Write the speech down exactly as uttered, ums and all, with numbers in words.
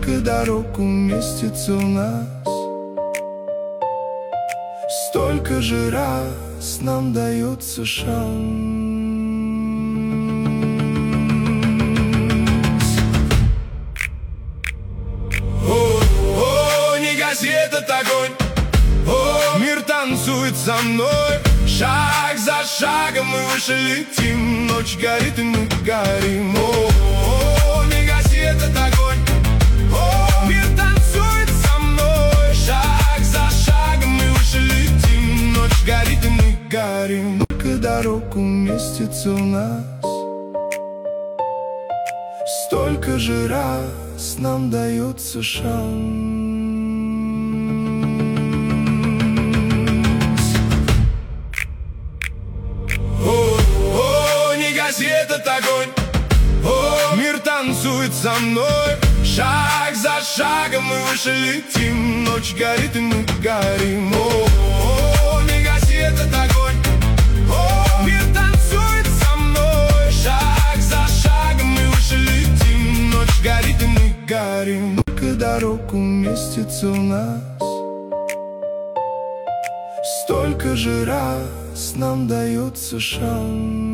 Сколько дорог уместится у нас, столько же раз нам дается шанс. Этот огонь, о, мир танцует со мной. Шаг за шагом мы выше летим. Ночь горит и мы горим. О, о, не гаси этот огонь, о, мир танцует со мной. Шаг за шагом мы выше летим. Ночь горит и мы горим. Сколько дорог уместится у нас, столько же раз нам дается шанс. Этот огонь, о, мир танцует со мной. Шаг за шагом мы выше летим. Ночь горит и мы горим. О, о, не гаси этот огонь, о, мир танцует со мной. Шаг за шагом мы выше летим. Ночь горит и мы горим. Сколько дорог уместится у нас, столько же раз нам дается шанс.